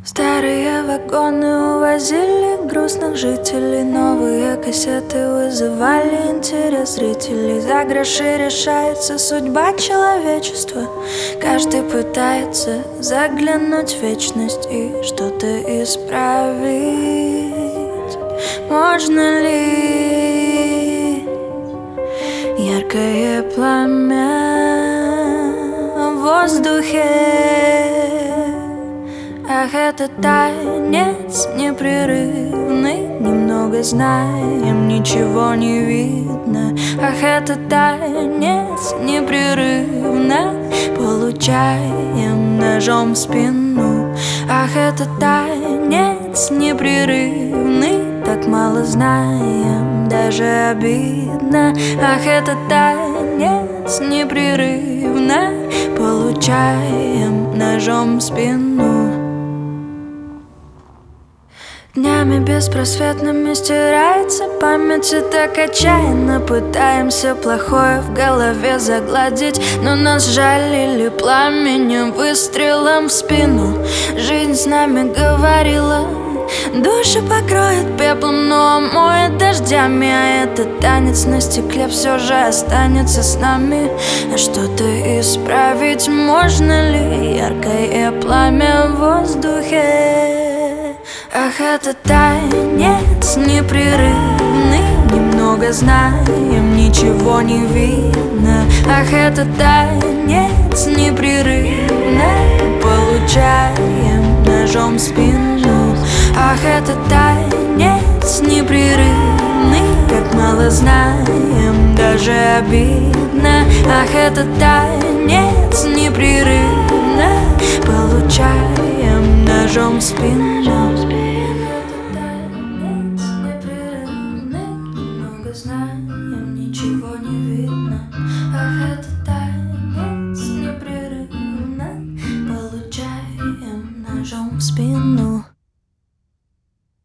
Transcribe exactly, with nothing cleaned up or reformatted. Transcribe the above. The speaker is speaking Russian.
Старые вагоны увозили грустных жителей, новые кассеты вызывали интерес зрителей. За гроши решается судьба человечества, каждый пытается заглянуть в вечность и что-то исправить. Можно ли яркое пламя в воздухе? Ах, это танец непрерывный, немного знаем, ничего не видно. Ах, это танец непрерывно, получаем ножом в спину. Ах, это танец непрерывный, так мало знаем, даже обидно. Ах, это танец непрерывно, получаем ножом в спину. Днями беспросветными стирается память, и так отчаянно пытаемся плохое в голове загладить, но нас жалили пламенем, выстрелом в спину. Жизнь с нами говорила, души покроет пеплом, но омоет дождями. А этот танец на стекле все же останется с нами. А что-то исправить можно ли? Яркое пламя в воздухе. Ах, это танец непрерывный, немного знаем, ничего не видно. Ах, это танец непрерывно, получаем ножом в спину. Ах, это танец непрерывный, как мало знаем, даже обидно. Ах, это танец непрерывно, получаем ножом в спину.